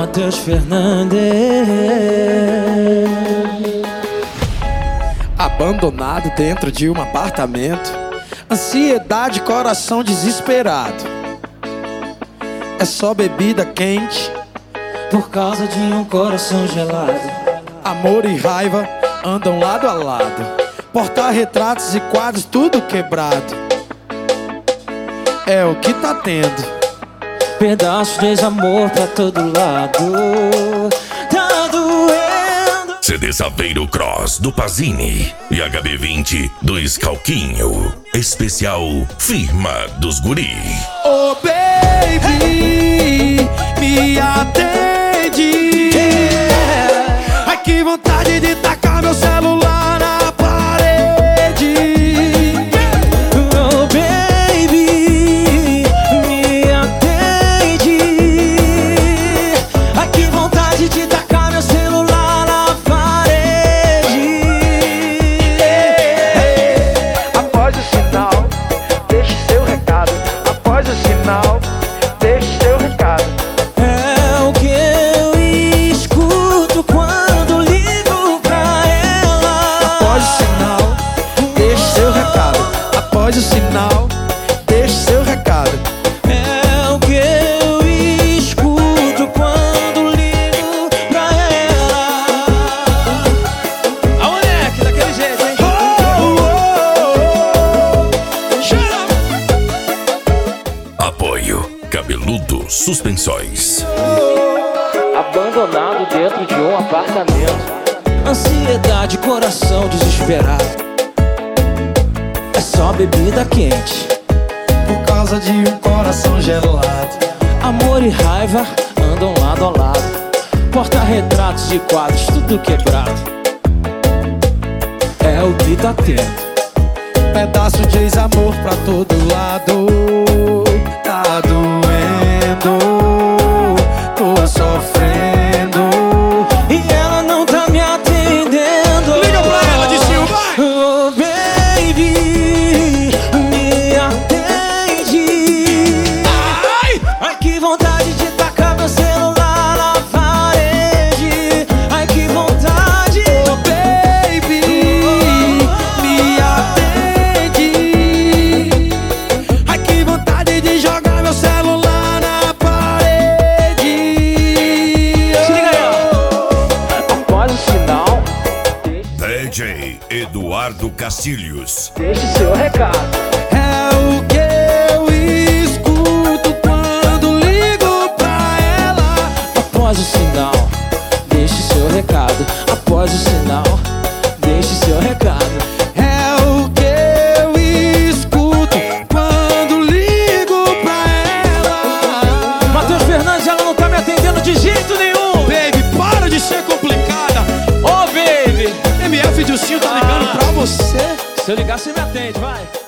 Matheus Fernandes. Abandonado dentro de um apartamento, ansiedade, coração desesperado. É só bebida quente Por causa de um coração gelado. Amor e raiva andam lado a lado. Porta-retratos e quadros tudo quebrado. É o que tá tendo. Pedaços de desamor pra todo lado. Tá doendo. CD Saveiro Cross do Pazini e HB20 do Scalquinho. Especial Firma dos Guri. Oh baby, me atende. Ai que vontade de tacar meu celular na parede. Oh baby, me atende. Ai que vontade de tacar meu celular na parede. Após o sinal, deixe seu recado. Após o sinal, deixe seu recado. É o que eu escuto quando ligo pra ela. Após o sinal, deixe seu recado. Após o sinal, deixe seu recado. É o que eu escuto quando ligo pra ela. A moleque, daquele jeito, hein? Apoio Cabeludo Suspensões. Abandonado dentro de um apartamento. Ansiedade, coração desesperado. É só bebida quente. Por causa de um coração gelado. Amor e raiva andam lado a lado. Porta-retratos e quadros tudo quebrado. É o que tá tendo. Pedaço de ex-amor pra todo lado. Tá doendo, tô sofrendo. E ela não tá me atendendo. Liga pra ela, Dissinho, vai! Oh baby, me atende. Ai! Ai que vontade de tacar meu celular na parede. Ai que vontade. Oh baby, me atende. Ai que vontade de jogar meu celular na parede. Se liga aí, ó. Após o sinal, DJ Eduardo Castilhos. deixe seu recado. É o que eu escuto quando ligo pra ela. Após o sinal, deixe seu recado. Após o sinal, deixe seu recado. É o que eu escuto quando ligo pra ela. Matheus Fernandes, ela não tá me atendendo de jeito nenhum. Baby, para de ser complicada. Ô baby, MF Dilcinho tá ligando pra você. se eu ligar você me atende, vai.